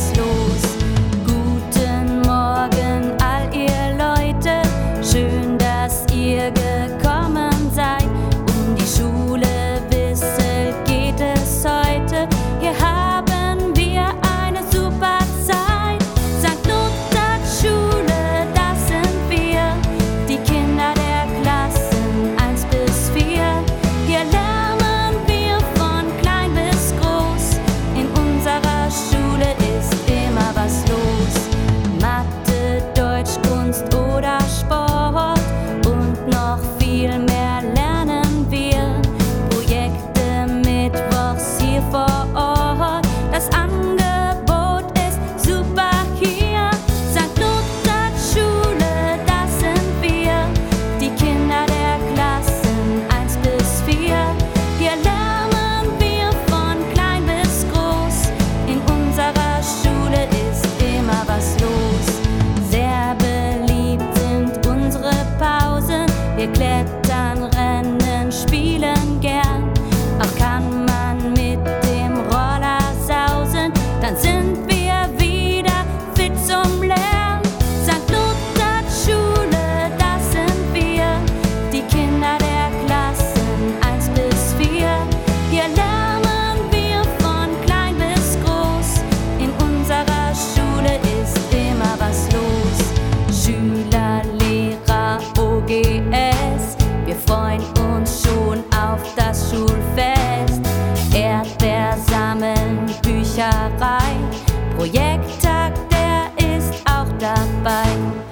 was los. Guten Morgen, all ihr Leute, schön, dass ihr gekommen seid. Um die Schule wisselt geht es heute, hier haben wir eine super Zeit. St. Lothars Schule, das sind wir, die Kinder der Klassen 1 bis 4. Hier lernen wir von klein bis groß, in unserer Schule ist immer was los. Mathe, Deutsch, Kunst oder Sport und noch viel mehr lernen wir. Projekte mittwochs hier vor Ort, das Angebot ist super hier. St. Lothars Schule, das sind wir, die Kinder der Klassen 1 bis 4. Hier lernen wir von klein bis groß, in unserer Schule ist immer was los. Sehr beliebt sind unsere Pausen, wir klettern, rennen, spielen gern. Auch kann man mit dem Roller sausen, dann sind wir wieder fit zum Lernen. St. Lothars Schule, das sind wir, die Kinder der Klassen 1 bis 4. Hier lernen wir von klein bis groß, in unserer Schule ist immer was los. Schüler, Lehrer, OGS, wir freuen uns schon auf das Schulfest. Erdbeer sammeln, Bücherei, Projekttag, der ist auch dabei.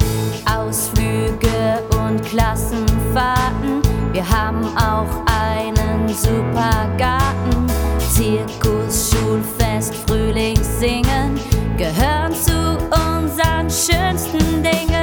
Ausflüge und Klassenfahrten, wir haben auch einen super Garten. Zirkus, Schulfest, Frühlingssingen gehören zu unseren schönsten Dingen.